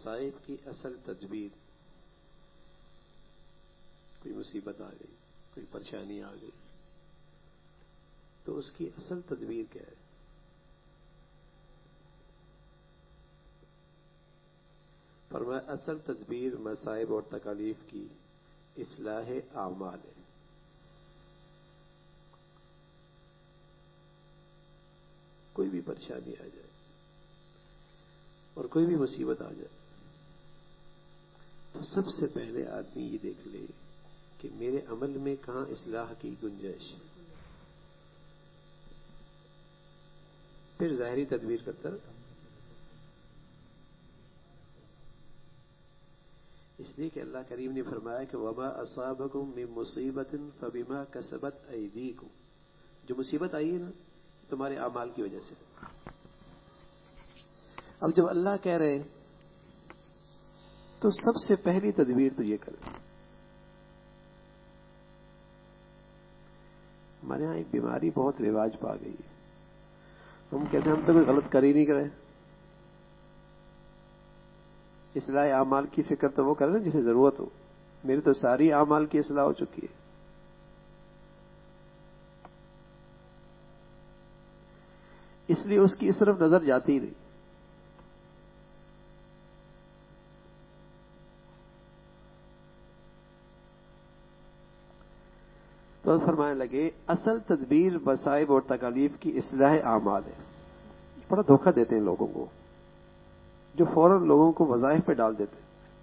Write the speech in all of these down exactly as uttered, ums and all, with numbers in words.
مصائب کی اصل تدبیر. کوئی مصیبت آ گئی، کوئی پریشانی آ گئی، تو اس کی اصل تدبیر کیا ہے؟ فرمایا اصل تدبیر مصائب اور تکالیف کی اصلاح اعمال ہے. کوئی بھی پریشانی آ جائے اور کوئی بھی مصیبت آ جائے تو سب سے پہلے آدمی یہ دیکھ لے کہ میرے عمل میں کہاں اصلاح کی گنجائش ہے، پھر ظاہری تدبیر کرتا رہتا. اس لیے کہ اللہ کریم نے فرمایا کہ وما اصابکم من مصیبت فبما کسبت ایدیکم، جو مصیبت آئی ہے نا تمہارے اعمال کی وجہ سے. اب جب اللہ کہہ رہے تو سب سے پہلی تدبیر تو یہ کرے. ہمارے یہاں ایک بیماری بہت رواج پا گئی ہے، ہم کہتے ہیں ہم تو کوئی غلط کر ہی نہیں کرے. اصلاح اعمال کی فکر تو وہ کرے نا جسے ضرورت ہو. میری تو ساری اعمال کی اصلاح ہو چکی ہے. اس لیے اس کی اس طرف نظر جاتی ہی نہیں. تو فرمانے لگے اصل تدبیر مصائب اور تکالیف کی اصلاح اعمال ہے. بڑا دھوکہ دیتے ہیں لوگوں کو، جو فوراً لوگوں کو وظائف پہ ڈال دیتے ہیں،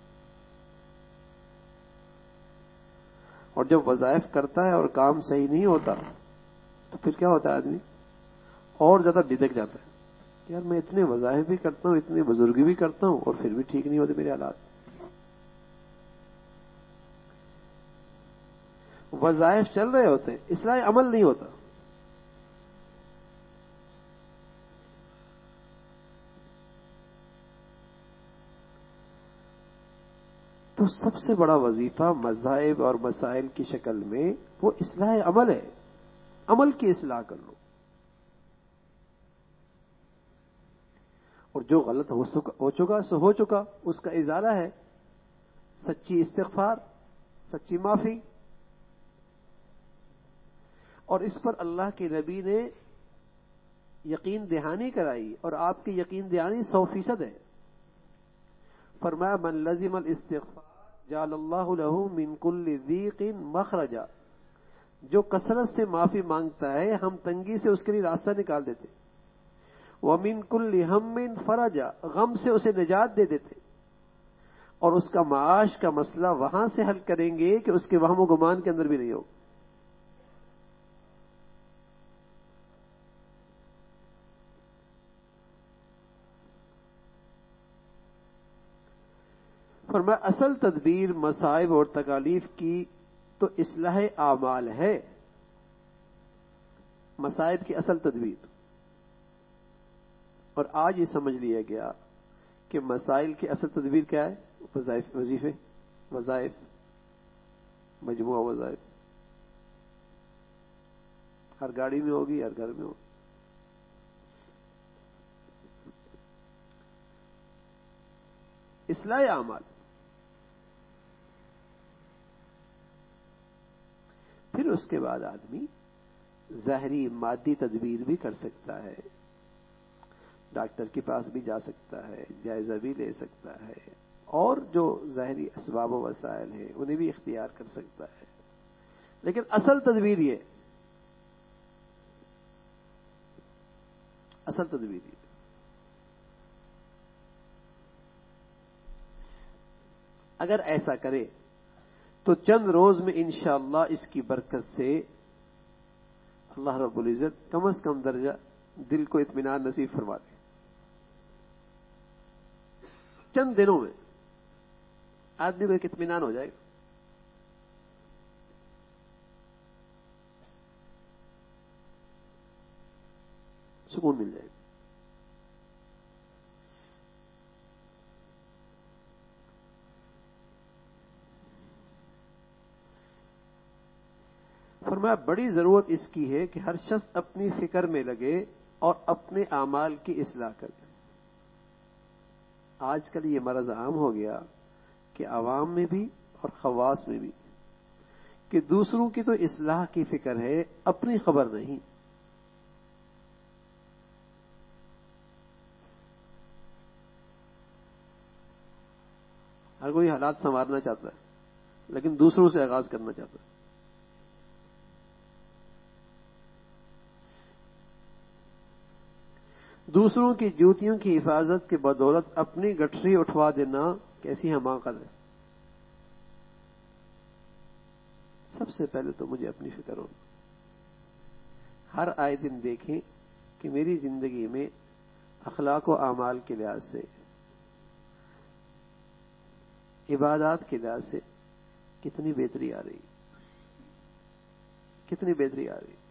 اور جب وظائف کرتا ہے اور کام صحیح نہیں ہوتا تو پھر کیا ہوتا ہے، آدمی اور زیادہ ڈھدک جاتا ہے. یار میں اتنے وظائف بھی کرتا ہوں، اتنی بزرگی بھی کرتا ہوں اور پھر بھی ٹھیک نہیں ہوتے میرے حالات. وظائف چل رہے ہوتے ہیں، اصلاح عمل نہیں ہوتا. تو سب سے بڑا وظیفہ مذاہب اور مسائل کی شکل میں وہ اصلاح عمل ہے. عمل کی اصلاح کر لو، اور جو غلط ہو ہو چکا سو ہو چکا، اس کا ازالہ ہے سچی استغفار، سچی معافی. اور اس پر اللہ کے نبی نے یقین دہانی کرائی، اور آپ کی یقین دہانی سو فیصد ہے. فرمایا من لزم الاستغفار جعل اللہ له من كل ضیق مخرجا، جو کثرت سے معافی مانگتا ہے ہم تنگی سے اس کے لیے راستہ نکال دیتے. ومن كل هم فرجا، غم سے اسے نجات دے دیتے، اور اس کا معاش کا مسئلہ وہاں سے حل کریں گے کہ اس کے وہم و گمان کے اندر بھی نہیں ہو. فرمایا اصل تدبیر مصائب اور تکالیف کی تو اصلاح اعمال ہے. مصائب کی اصل تدبیر. اور آج یہ سمجھ لیا گیا کہ مسائل کی اصل تدبیر کیا ہے؟ وظائف، وظیفے، وظائف، مجموعہ وظائف. ہر گاڑی میں ہوگی، ہر گھر میں ہوگی. اصلاح اعمال. پھر اس کے بعد آدمی ظاہری مادی تدبیر بھی کر سکتا ہے. ڈاکٹر کے پاس بھی جا سکتا ہے، جائزہ بھی لے سکتا ہے، اور جو ظاہری اسباب و وسائل ہیں انہیں بھی اختیار کر سکتا ہے. لیکن اصل تدبیر یہ اصل تدبیر یہ اگر ایسا کرے تو چند روز میں انشاءاللہ اس کی برکت سے اللہ رب العزت کم از کم درجہ دل کو اطمینان نصیب فرما دے. چند دنوں میں آدمی کو ایک اطمینان ہو جائے گا. سکون مل جائے گا. فرمایا بڑی ضرورت اس کی ہے کہ ہر شخص اپنی فکر میں لگے اور اپنے اعمال کی اصلاح کرے. آج کل یہ مرض عام ہو گیا کہ عوام میں بھی اور خواص میں بھی کہ دوسروں کی تو اصلاح کی فکر ہے، اپنی خبر نہیں. ہر کوئی حالات سنوارنا چاہتا ہے لیکن دوسروں سے آغاز کرنا چاہتا ہے. دوسروں کی جوتیوں کی حفاظت کے بدولت اپنی گٹھری اٹھوا دینا کیسی حماقت ہے. سب سے پہلے تو مجھے اپنی فکر ہو. ہر آئے دن دیکھیں کہ میری زندگی میں اخلاق و اعمال کے لحاظ سے، عبادات کے لحاظ سے کتنی بہتری آ رہی، کتنی بہتری آ رہی.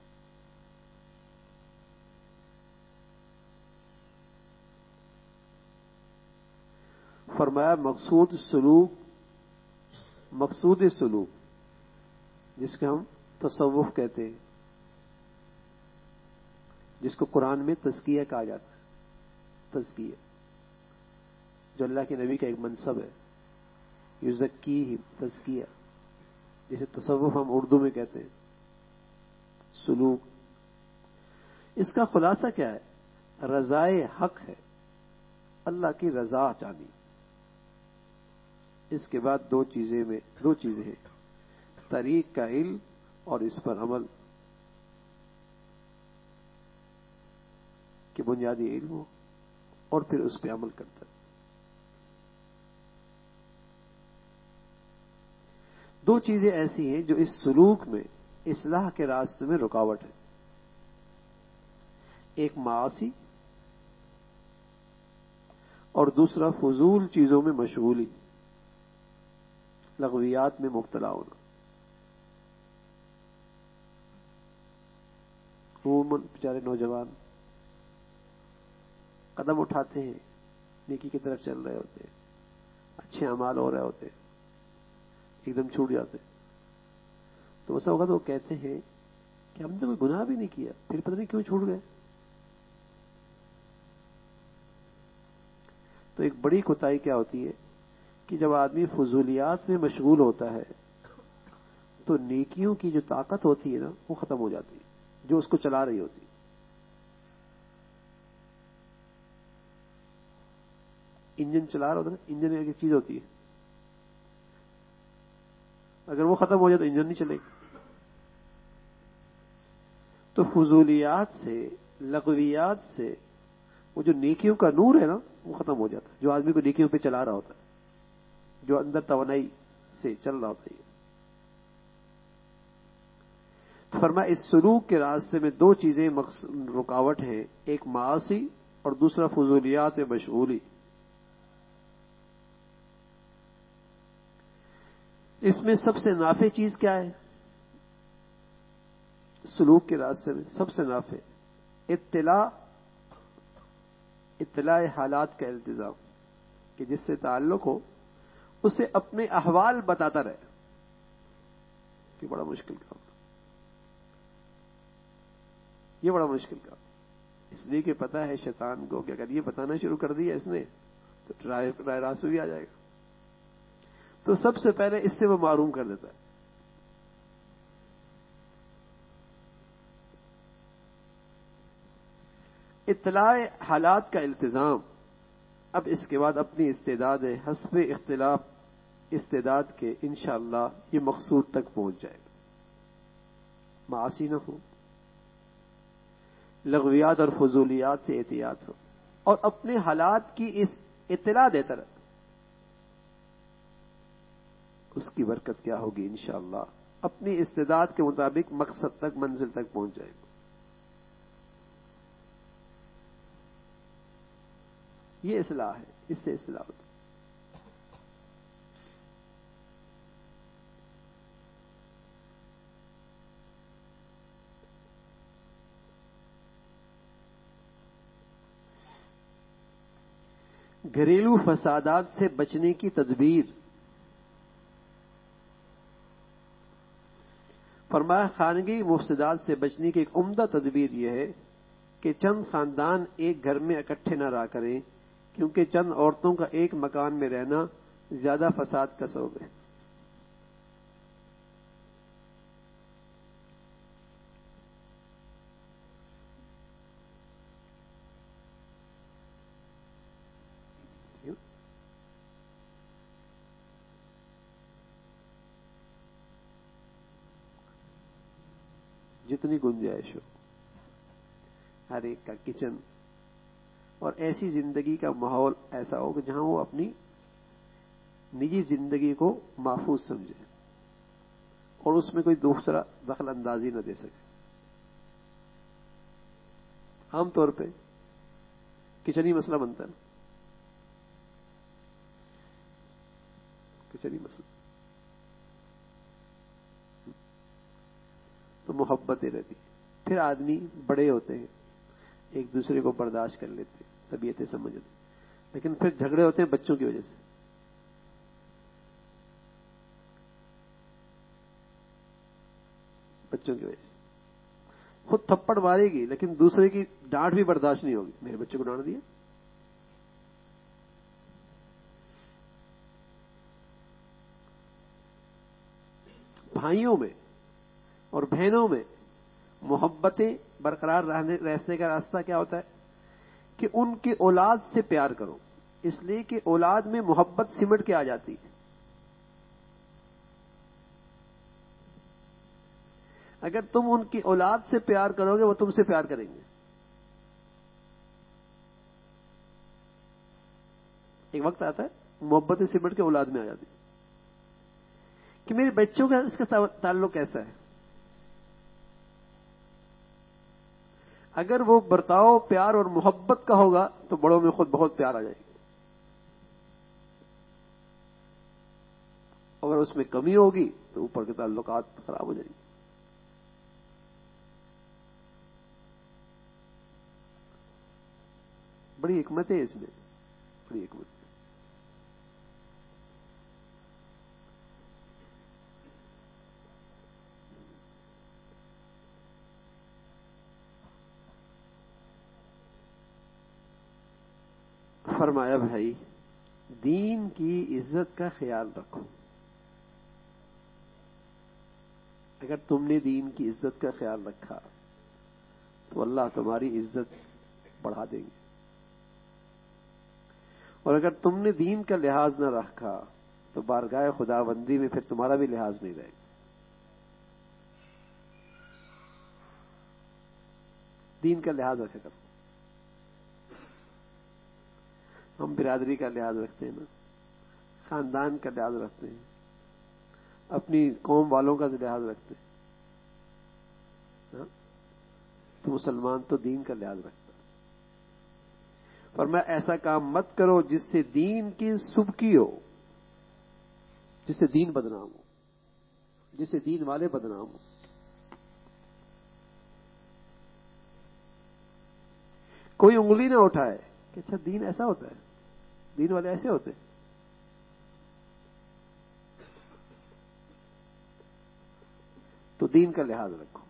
فرمایا مقصود سلوک، مقصود سلوک جس کے ہم تصوف کہتے ہیں، جس کو قرآن میں تزکیہ کہا جاتا ہے، تزکیہ جو اللہ کے نبی کا ایک منصب ہے، یزکی تزکیہ، جسے تصوف ہم اردو میں کہتے ہیں، سلوک. اس کا خلاصہ کیا ہے؟ رضائے حق ہے، اللہ کی رضا چاہنی. اس کے بعد دو چیزیں میں دو چیزیں ہیں، طریق کا علم اور اس پر عمل، کہ بنیادی علم ہو اور پھر اس پہ عمل کرتا ہے. دو چیزیں ایسی ہیں جو اس سلوک میں، اصلاح کے راستے میں رکاوٹ ہے. ایک معاصی اور دوسرا فضول چیزوں میں مشغولی، لغویات میں مبتلا ہونا. عموماً بیچارے نوجوان قدم اٹھاتے ہیں، نیکی کی طرف چل رہے ہوتے ہیں، اچھے اعمال ہو رہے ہوتے ہیں، ایک دم چھوٹ جاتے ہیں. تو ایسا ہوگا تو وہ کہتے ہیں کہ ہم نے کوئی گناہ بھی نہیں کیا، پھر پتہ نہیں کیوں چھوٹ گئے. تو ایک بڑی کوتاہی کیا ہوتی ہے کہ جب آدمی فضولیات میں مشغول ہوتا ہے تو نیکیوں کی جو طاقت ہوتی ہے نا وہ ختم ہو جاتی ہے، جو اس کو چلا رہی ہوتی ہے. انجن چلا رہا ہوتا ہے نا، انجن ایک چیز ہوتی ہے، اگر وہ ختم ہو جائے تو انجن نہیں چلے گا. تو فضولیات سے، لغویات سے وہ جو نیکیوں کا نور ہے نا وہ ختم ہو جاتا ہے، جو آدمی کو نیکیوں پہ چلا رہا ہوتا ہے، جو اندر توانائی سے چل رہا ہوتا ہے. فرمایا اس سلوک کے راستے میں دو چیزیں رکاوٹ ہیں، ایک معاصی اور دوسرا فضولیات میں مشغولی. اس میں سب سے نافع چیز کیا ہے؟ سلوک کے راستے میں سب سے نافع اطلاع، اطلاع حالات کا التزام، کہ جس سے تعلق ہو اسے اپنے احوال بتاتا رہے. یہ بڑا مشکل کام، یہ بڑا مشکل کام، اس لیے کہ پتہ ہے شیطان کو کہ اگر یہ بتانا شروع کر دیا اس نے تو رائے رائے راسو بھی آ جائے گا. تو سب سے پہلے اس سے وہ معروم کر دیتا ہے. اطلاع حالات کا التزام. اب اس کے بعد اپنی استعداد حسب اختلاف استعداد کے انشاءاللہ یہ مقصود تک پہنچ جائے گا. معاصی نہ ہو، لغویات اور فضولیات سے احتیاط ہو، اور اپنے حالات کی اس اطلاع دیتا رہے. اس کی برکت کیا ہوگی؟ انشاءاللہ اپنی استعداد کے مطابق مقصد تک، منزل تک پہنچ جائے گا. یہ اصلاح ہے، اس سے اصلاح ہوتی ہے. گھریلو فسادات سے بچنے کی تدبیر. فرمایا خانگی مفسدات سے بچنے کی ایک عمدہ تدبیر یہ ہے کہ چند خاندان ایک گھر میں اکٹھے نہ رہا کریں، کیونکہ چند عورتوں کا ایک مکان میں رہنا زیادہ فساد کا سبب ہے۔ جتنی گنجائش ہو، ہر ایک کا کچن، اور ایسی زندگی کا ماحول ایسا ہو کہ جہاں وہ اپنی نجی زندگی کو محفوظ سمجھے اور اس میں کوئی دوسرا دخل اندازی نہ دے سکے۔ عام طور پہ کچن ہی مسئلہ بنتا ہے، کچن ہی مسئلہ، تو محبتیں رہتی۔ پھر آدمی بڑے ہوتے ہیں، ایک دوسرے کو برداشت کر لیتے، طبیعتیں سمجھتے، لیکن پھر جھگڑے ہوتے ہیں بچوں کی وجہ سے۔ بچوں کی وجہ سے خود تھپڑ مارے گی لیکن دوسرے کی ڈانٹ بھی برداشت نہیں ہوگی، میرے بچے کو ڈانٹ دیا۔ بھائیوں میں اور بہنوں میں محبتیں برقرار رہنے رہنے کا راستہ کیا ہوتا ہے کہ ان کی اولاد سے پیار کرو، اس لیے کہ اولاد میں محبت سمٹ کے آ جاتی ہے۔ اگر تم ان کی اولاد سے پیار کرو گے وہ تم سے پیار کریں گے۔ ایک وقت آتا ہے محبت سمٹ کے اولاد میں آ جاتی کہ میرے بچوں کا اس کا تعلق کیسا ہے۔ اگر وہ برتاؤ پیار اور محبت کا ہوگا تو بڑوں میں خود بہت پیار آ جائے گا، اگر اس میں کمی ہوگی تو اوپر کے تعلقات خراب ہو جائیں گے۔ بڑی حکمت ہے اس میں، بڑی حکمت ہے۔ فرمایا بھائی دین کی عزت کا خیال رکھو۔ اگر تم نے دین کی عزت کا خیال رکھا تو اللہ تمہاری عزت بڑھا دیں گے، اور اگر تم نے دین کا لحاظ نہ رکھا تو بارگاہ خدا بندی میں پھر تمہارا بھی لحاظ نہیں رہے گا۔ دین کا لحاظ رکھا کرو۔ ہم برادری کا لحاظ رکھتے ہیں نا، خاندان کا لحاظ رکھتے ہیں، اپنی قوم والوں کا لحاظ رکھتے ہیں، تو مسلمان تو دین کا لحاظ رکھتا ہے۔ فرمایا ایسا کام مت کرو جس سے دین کی سبکی ہو، جس سے دین بدنام ہو، جس سے دین والے بدنام ہو۔ کوئی انگلی نہ اٹھائے کہ اچھا دین ایسا ہوتا ہے، دین والے ایسے ہوتے ہیں۔ تو دین کا لحاظ رکھو۔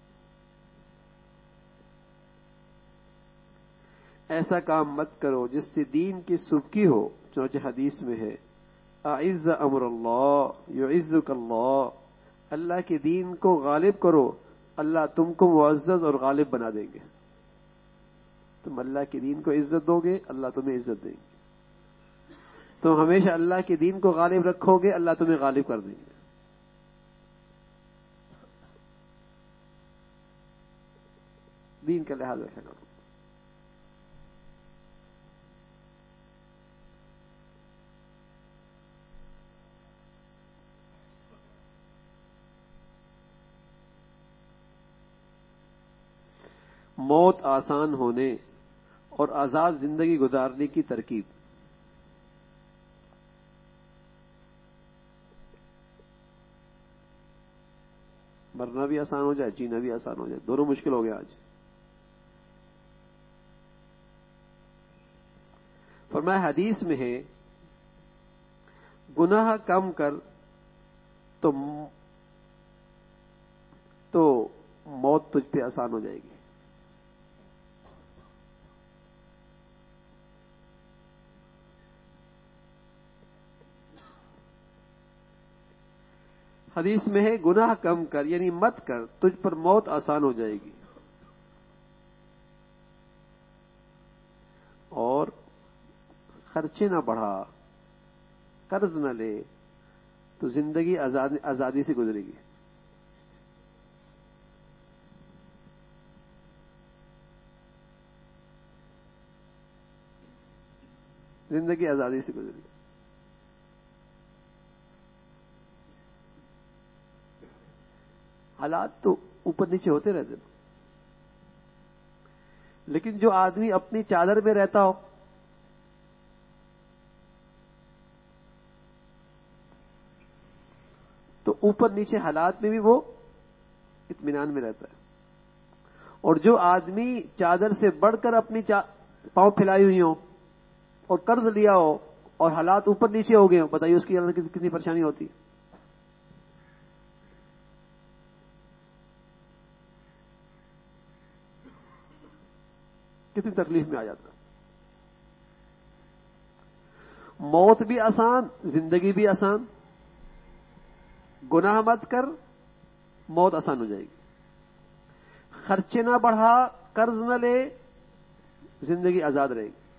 ایسا کام مت کرو جس سے دین کی سبکی ہو، چنانچہ حدیث میں ہے اعز امر اللہ یعزک اللہ، اللہ کے دین کو غالب کرو، اللہ تم کو معزز اور غالب بنا دیں گے۔ تم اللہ کے دین کو عزت دو گے، اللہ تمہیں عزت دیں گے۔ تم ہمیشہ اللہ کے دین کو غالب رکھو گے، اللہ تمہیں غالب کر دیں گے۔ دین کا لحاظ رکھا کرو۔ موت آسان ہونے اور آزاد زندگی گزارنے کی ترکیب۔ مرنا بھی آسان ہو جائے، جینا بھی آسان ہو جائے، دونوں مشکل ہو گیا آج۔ فرمایا حدیث میں ہے گناہ کم کر تو تو موت تجھ پہ آسان ہو جائے گی۔ حدیث میں ہے گناہ کم کر، یعنی مت کر، تجھ پر موت آسان ہو جائے گی، اور خرچے نہ بڑھا، قرض نہ لے، تو زندگی آزاد آزادی سے گزرے گی۔ زندگی آزادی سے گزرے گی۔ حالات تو اوپر نیچے ہوتے رہتے ہیں، لیکن جو آدمی اپنی چادر میں رہتا ہو، تو اوپر نیچے حالات میں بھی وہ اطمینان میں رہتا ہے، اور جو آدمی چادر سے بڑھ کر اپنی چا... پاؤں پھیلائی ہوئی ہوں اور قرض لیا ہو اور حالات اوپر نیچے ہو گئے ہوں، بتائیے اس کی اندر کتنی پریشانی ہوتی ہے، کتنی تکلیف میں آ جاتا ہے۔ موت بھی آسان، زندگی بھی آسان، گناہ مت کر، موت آسان ہو جائے گی، خرچے نہ بڑھا، قرض نہ لے، زندگی آزاد رہے گی،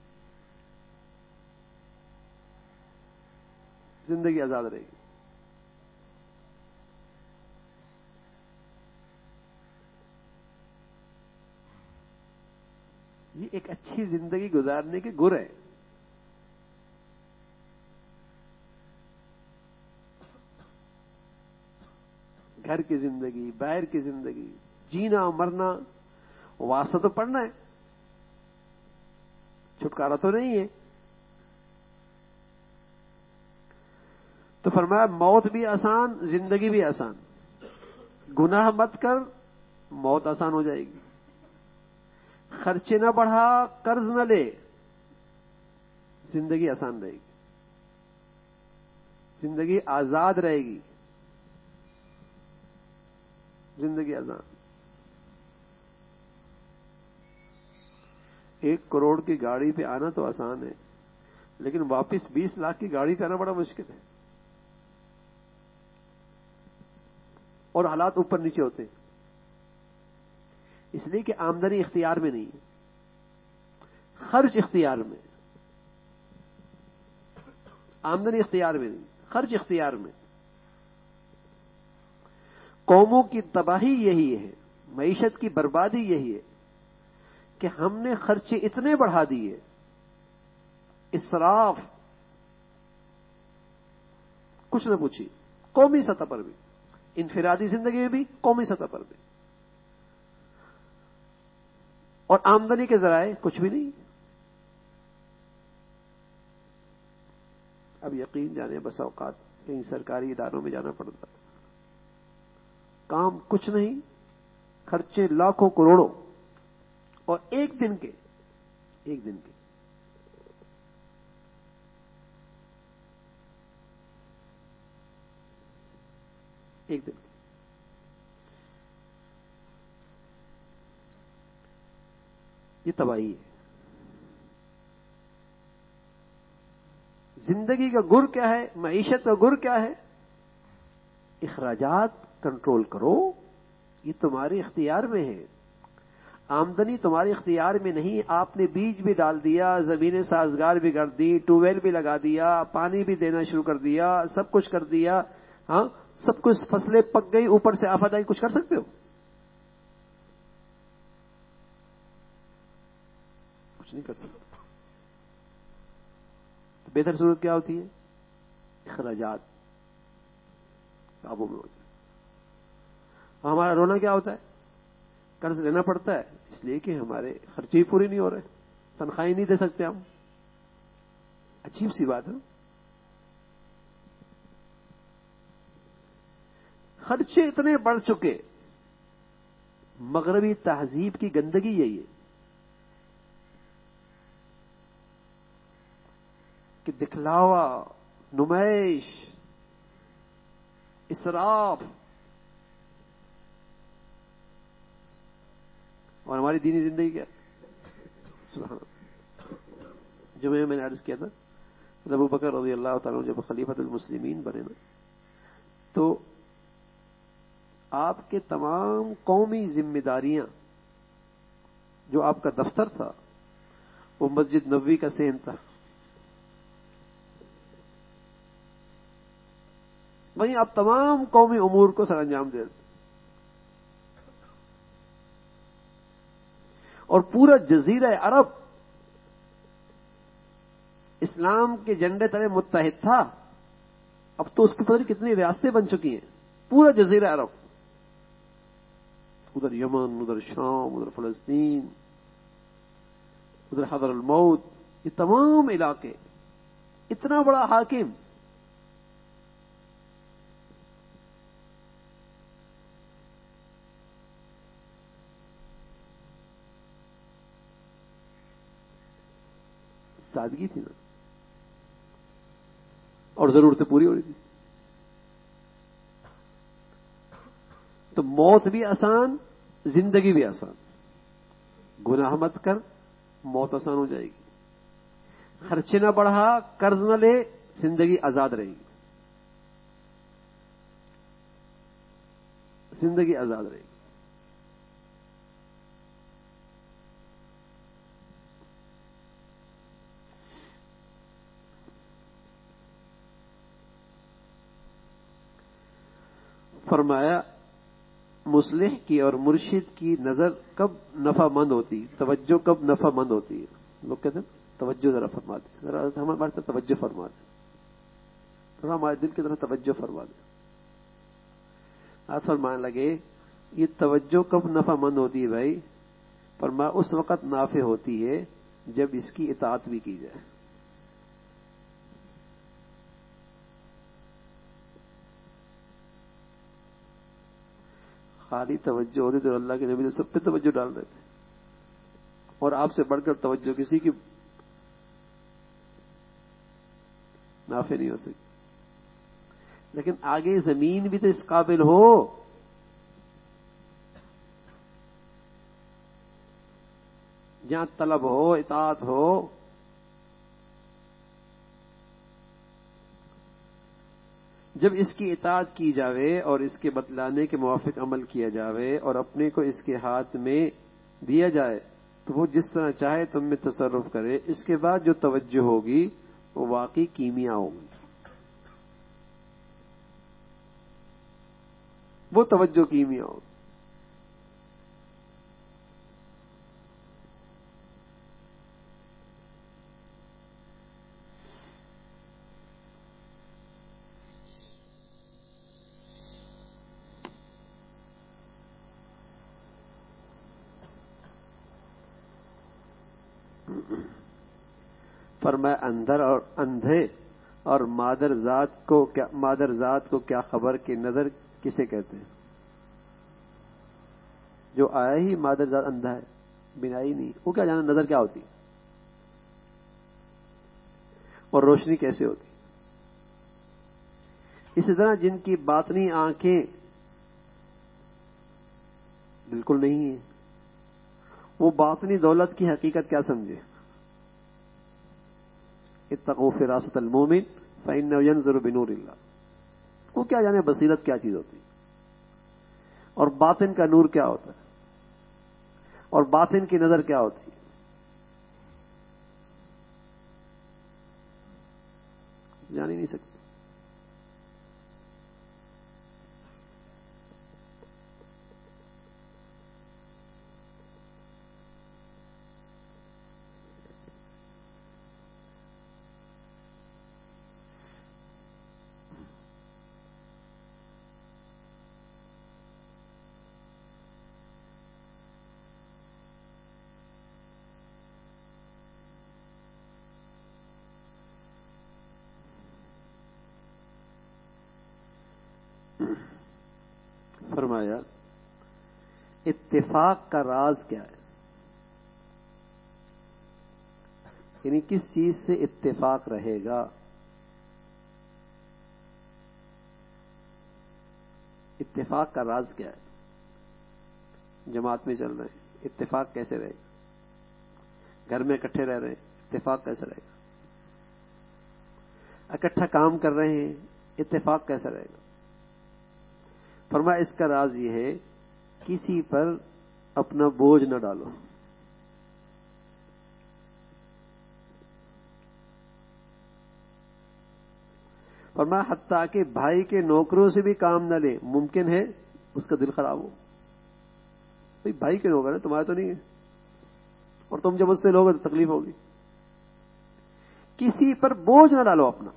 زندگی آزاد رہے گی۔ یہ ایک اچھی زندگی گزارنے کے گر ہے۔ گھر کی زندگی، باہر کی زندگی، جینا مرنا، واسطہ تو پڑنا ہے، چھٹکارا تو نہیں ہے۔ تو فرمایا موت بھی آسان، زندگی بھی آسان، گناہ مت کر، موت آسان ہو جائے گی، خرچے نہ بڑھا، قرض نہ لے، زندگی آسان رہے گی، زندگی آزاد رہے گی، زندگی آزاد۔ ایک کروڑ کی گاڑی پہ آنا تو آسان ہے، لیکن واپس بیس لاکھ کی گاڑی پہ آنا بڑا مشکل ہے، اور حالات اوپر نیچے ہوتے ہیں، اس لیے کہ آمدنی اختیار میں نہیں ہے، خرچ اختیار میں، آمدنی اختیار میں نہیں، خرچ اختیار میں۔ قوموں کی تباہی یہی ہے، معیشت کی بربادی یہی ہے کہ ہم نے خرچے اتنے بڑھا دیے، اسراف، کچھ نہ پوچھیے، قومی سطح پر بھی، انفرادی زندگی میں بھی، قومی سطح پر بھی، اور آمدنی کے ذرائع کچھ بھی نہیں۔ اب یقین جانے بس اوقات کہیں سرکاری اداروں میں جانا پڑتا، کام کچھ نہیں، خرچے لاکھوں کروڑوں، اور ایک دن کے ایک دن کے ایک دن کے یہ تباہی ہے۔ زندگی کا گر کیا ہے، معیشت کا گر کیا ہے؟ اخراجات کنٹرول کرو، یہ تمہارے اختیار میں ہے، آمدنی تمہارے اختیار میں نہیں، آپ نے بیج بھی ڈال دیا، زمینیں سازگار بھی کر دی، ٹیوب ویل بھی لگا دیا، پانی بھی دینا شروع کر دیا، سب کچھ کر دیا، ہاں سب کچھ، فصلیں پک گئی، اوپر سے آفت آئی، کچھ کر سکتے ہو؟ کچھ نہیں کر سکتے۔ بہتر صورت کیا ہوتی ہے؟ اخراجات قابو میں ہوتے ہیں۔ ہمارا رونا کیا ہوتا ہے؟ قرض لینا پڑتا ہے، اس لیے کہ ہمارے خرچے ہی پورے نہیں ہو رہے، تنخواہیں نہیں دے سکتے ہم۔ عجیب سی بات ہے، خرچے اتنے بڑھ چکے۔ مغربی تہذیب کی گندگی یہی ہے کہ دکھلاوا، نمائش، اسراف، اور ہماری دینی زندگی کیا؟ سبحان اللہ۔ جمعے میں میں نے عرض کیا تھا، ابو بکر رضی اللہ تعالیٰ جب خلیفۃ المسلمین بنے نا، تو آپ کے تمام قومی ذمہ داریاں، جو آپ کا دفتر تھا وہ مسجد نبوی کا سین تھا، وہیں آپ تمام قومی امور کو سر انجام دے دیتے، اور پورا جزیرہ عرب اسلام کے جھنڈے تلے متحد تھا۔ اب تو اس کی پتہ نہیں کتنی ریاستیں بن چکی ہیں، پورا جزیرہ عرب، ادھر یمن، ادھر شام، ادھر فلسطین، ادھر حضر الموت، یہ تمام علاقے، اتنا بڑا حاکم، سادگی تھی نا، اور ضرورتیں پوری ہو رہی تھی۔ تو موت بھی آسان، زندگی بھی آسان، گناہ مت کر، موت آسان ہو جائے گی، خرچے نہ بڑھا، قرض نہ لے، زندگی آزاد رہے گی، زندگی آزاد رہے گی۔ فرمایا مصلح کی اور مرشد کی نظر کب نفع مند ہوتی، توجہ کب نفع مند ہوتی ہے؟ لوگ کہتے ہیں توجہ ذرا فرما دیں، ذرا ہمارے طرف توجہ فرما دیں، تھوڑا ہمارے دل کی طرف توجہ فرما دیں۔ آپ فرمانے لگے یہ توجہ کب نفع مند ہوتی ہے بھائی؟ فرمایا اس وقت نافع ہوتی ہے جب اس کی اطاعت بھی کی جائے۔ خالی توجہ ہوتی تو اللہ کے نبی نے سب پہ توجہ ڈال رہے تھے، اور آپ سے بڑھ کر توجہ کسی کی نافع نہیں ہو سکتی۔ لیکن آگے زمین بھی تو اس قابل ہو، جہاں طلب ہو، اطاعت ہو، جب اس کی اطاعت کی جاوے اور اس کے بتلانے کے موافق عمل کیا جاوے اور اپنے کو اس کے ہاتھ میں دیا جائے تو وہ جس طرح چاہے تم میں تصرف کرے، اس کے بعد جو توجہ ہوگی وہ واقعی کیمیا ہوگی، وہ توجہ کیمیا ہوگی۔ فرمایا اندر اور اندھے اور مادر ذات کو کیا مادر ذات کو کیا خبر کہ نظر کسے کہتے ہیں؟ جو آیا ہی مادر ذات اندھا ہے، بینائی نہیں، وہ کیا جانا نظر کیا ہوتی اور روشنی کیسے ہوتی؟ اسی طرح جن کی باطنی آنکھیں بالکل نہیں ہیں، وہ باطنی دولت کی حقیقت کیا سمجھے؟ اتقوا فراست المومن فإنه ينظر بنور اللہ، وہ کیا جانے بصیرت کیا چیز ہوتی اور باطن کا نور کیا ہوتا ہے اور باطن کی نظر کیا ہوتی ہے؟ جان ہی نہیں سکتے۔ فرمایا اتفاق کا راز کیا ہے، یعنی کس چیز سے اتفاق رہے گا؟ اتفاق کا راز کیا ہے؟ جماعت میں چل رہے ہیں، اتفاق کیسے رہے گا؟ گھر میں اکٹھے رہ رہے ہیں، اتفاق کیسے رہے گا؟ اکٹھا کام کر رہے ہیں، اتفاق کیسے رہے گا؟ فرمایا اس کا راز یہ ہے کسی پر اپنا بوجھ نہ ڈالو. فرمایا حتیٰ کہ بھائی کے نوکروں سے بھی کام نہ لے, ممکن ہے اس کا دل خراب ہو. بھائی بھائی کے نوکر ہے, تمہارے تو نہیں ہے, اور تم جب اس سے لوگے تو تکلیف ہوگی. کسی پر بوجھ نہ ڈالو اپنا.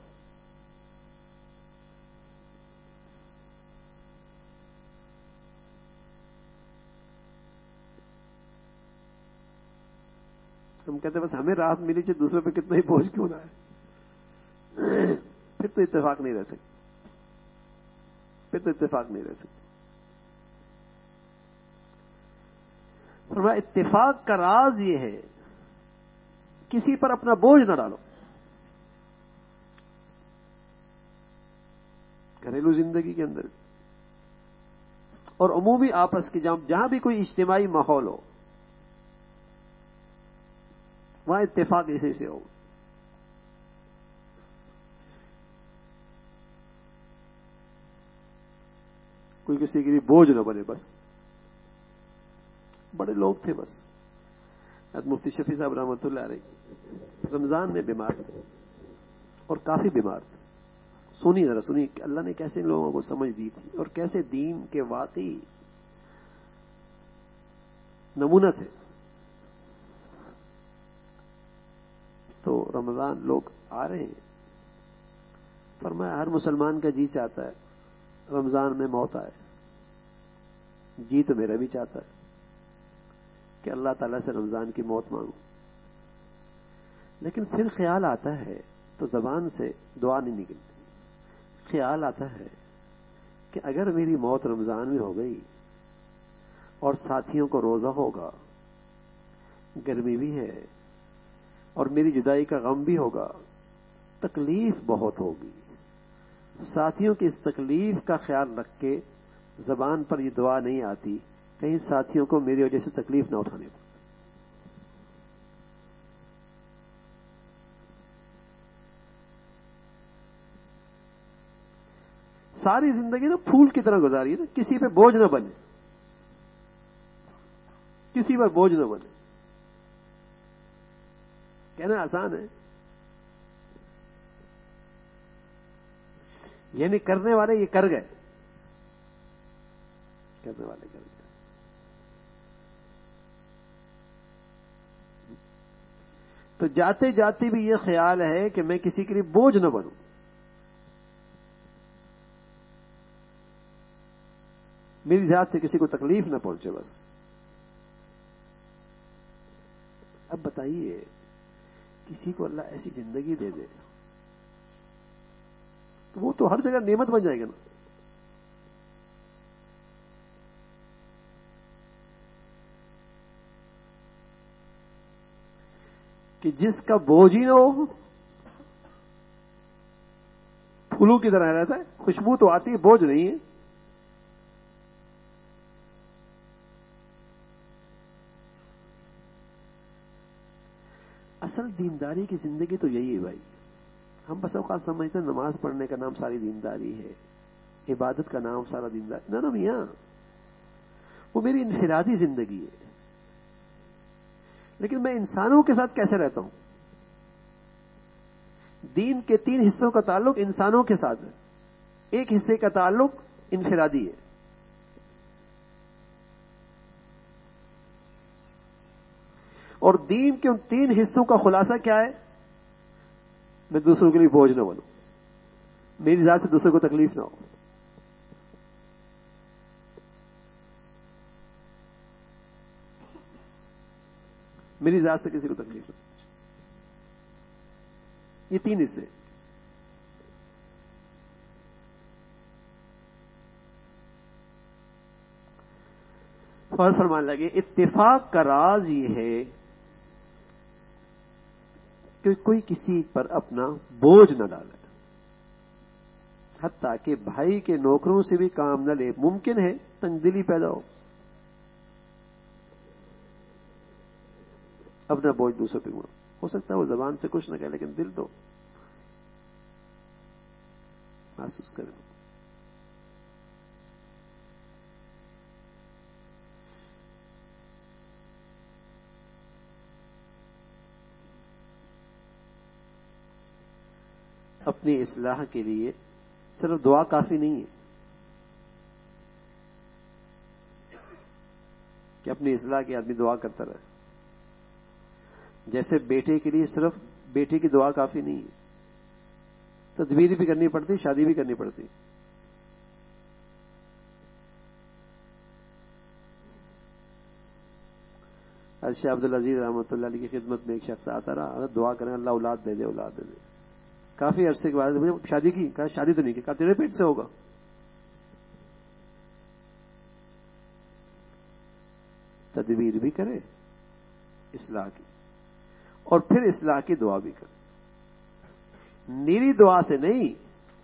ہم کہتے ہیں بس ہمیں راحت ملی چاہے دوسرے پہ کتنا ہی بوجھ کیوں نہ ہے, پھر تو اتفاق نہیں رہ سکتی, پھر تو اتفاق نہیں رہ سکتی. فرمایا اتفاق کا راز یہ ہے کسی پر اپنا بوجھ نہ ڈالو. گھریلو زندگی کے اندر اور عمومی آپس کی جہاں جہاں بھی کوئی اجتماعی ماحول ہو وہاں اتفاق اسی سے ہو. کوئی کسی کے لیے بوجھ نہ بنے. بس بڑے لوگ تھے, بس حضرت مفتی شفیع صاحب رحمۃ اللہ علیہ رمضان میں بیمار تھے اور کافی بیمار تھے. سنی ذرا سنی کہ اللہ نے کیسے لوگوں کو سمجھ دی تھی اور کیسے دین کے واقعی نمونہ تھے. تو رمضان لوگ آ رہے ہیں, فرمایا ہر مسلمان کا جی چاہتا ہے رمضان میں موت آئے. جی تو میرا بھی چاہتا ہے کہ اللہ تعالیٰ سے رمضان کی موت مانگوں, لیکن پھر خیال آتا ہے تو زبان سے دعا نہیں نکلتی. خیال آتا ہے کہ اگر میری موت رمضان میں ہو گئی اور ساتھیوں کو روزہ ہوگا, گرمی بھی ہے اور میری جدائی کا غم بھی ہوگا, تکلیف بہت ہوگی. ساتھیوں کی اس تکلیف کا خیال رکھ کے زبان پر یہ دعا نہیں آتی کہیں ساتھیوں کو میری وجہ سے تکلیف نہ اٹھانے پڑے. ساری زندگی نا پھول کی طرح گزاری ہے نا, کسی پہ بوجھ نہ بنے, کسی پر بوجھ نہ بنے. کہنا آسان ہے, یعنی کرنے والے یہ کر گئے, کرنے والے کر گئے. تو جاتے جاتے بھی یہ خیال ہے کہ میں کسی کے لیے بوجھ نہ بنوں. میری ذات سے کسی کو تکلیف نہ پہنچے. بس اب بتائیے کسی کو اللہ ایسی زندگی دے دے تو وہ تو ہر جگہ نعمت بن جائے گا نا. کہ جس کا بوجھ ہی نہ ہو, پھولوں کی طرح رہتا ہے, خوشبو تو آتی ہے, بوجھ نہیں ہے. اصل دینداری کی زندگی تو یہی ہے بھائی. ہم بس اوقات سمجھتے ہیں نماز پڑھنے کا نام ساری دینداری ہے, عبادت کا نام سارا دینداری. نہ نہ میاں, وہ میری انفرادی زندگی ہے. لیکن میں انسانوں کے ساتھ کیسے رہتا ہوں؟ دین کے تین حصوں کا تعلق انسانوں کے ساتھ ہے, ایک حصے کا تعلق انفرادی ہے. اور دین کے ان تین حصوں کا خلاصہ کیا ہے؟ میں دوسروں کے لیے بوجھ نہ بنوں, میری ذات سے دوسروں کو تکلیف نہ ہو. میری ذات سے کسی کو تکلیف نہ ہو. یہ تین حصے. اور فرمان لگے اتفاق کا راز یہ ہے کہ کوئی کسی پر اپنا بوجھ نہ ڈالے, حتیٰ کہ بھائی کے نوکروں سے بھی کام نہ لے. ممکن ہے تنگ دلی پیدا ہو, اپنا بوجھ دوسروں پہ مڑو. ہو سکتا ہے وہ زبان سے کچھ نہ کہے لیکن دل تو محسوس کرے. اپنی اصلاح کے لیے صرف دعا کافی نہیں ہے کہ اپنی اصلاح کی آدمی دعا کرتا رہے. جیسے بیٹے کے لیے صرف بیٹے کی دعا کافی نہیں ہے, تدبیر بھی کرنی پڑتی, شادی بھی کرنی پڑتی. شیخ عبدالعزیز رحمۃ اللہ علیہ کی خدمت میں ایک شخص آتا رہا, دعا کریں اللہ اولاد دے دے اولاد دے دے. کافی عرصے کے بعد مجھے شادی کی, کہا شادی تو نہیں کی, کہا تیرے پیٹ سے ہوگا. تدبیر بھی کرے اصلاح کی, اور پھر اصلاح کی دعا بھی کرے. نیری دعا سے نہیں,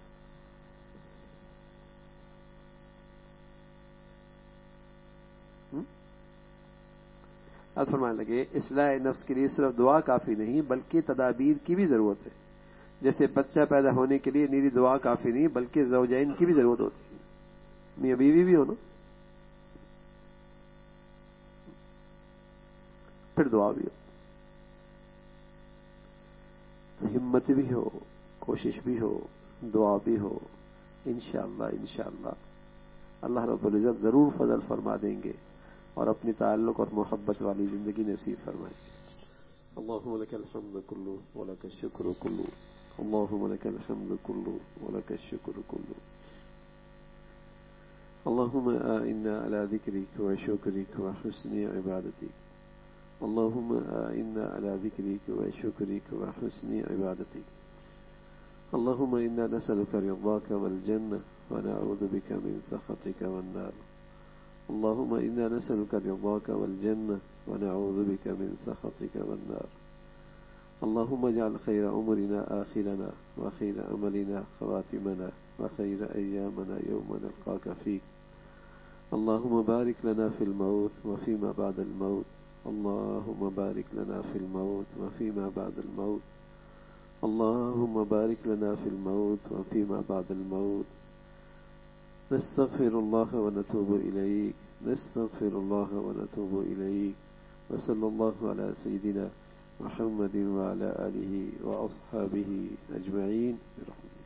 اب فرمانے لگے اصلاح نفس کے لیے صرف دعا کافی نہیں بلکہ تدابیر کی بھی ضرورت ہے. جیسے بچہ پیدا ہونے کے لیے نیری دعا کافی نہیں بلکہ زوجین کی بھی ضرورت ہوتی ہے, میاں بیوی بھی ہو نا, پھر دعا بھی ہو, تو ہمت بھی ہو, کوشش بھی ہو, دعا بھی ہو. انشاءاللہ انشاءاللہ اللہ رب العزت ضرور فضل فرما دیں گے اور اپنی تعلق اور محبت والی زندگی نصیب فرمائیں گے. اللهم لك الحمد كله ولك الشكر كله, اللهم لك الحمد كله ولك الشكر كله. اللهم أعنا على ذكرك وشكرك وحسن عبادتك, اللهم أعنا على ذكرك وشكرك وحسن عبادتك. اللهم إنا نسألك رضاك والجنة ونعوذ بك من سخطك والنار. اللهم إنا نسألك رضاك والجنة ونعوذ بك من سخطك والنار. اللهم اجعل خير أمرنا آخرنا وخير أملنا خواتمنا وخير أيامنا يوم نلقاك فيك. اللهم بارك لنا في الموت وفيما بعد الموت. اللهم بارك لنا في الموت وفيما بعد الموت. اللهم بارك لنا في الموت وفيما بعد الموت. نستغفر الله ونتوب إليك, نستغفر الله ونتوب إليك. وصلى الله على سيدنا محمد وعلى آله وأصحابه أجمعين برحمته.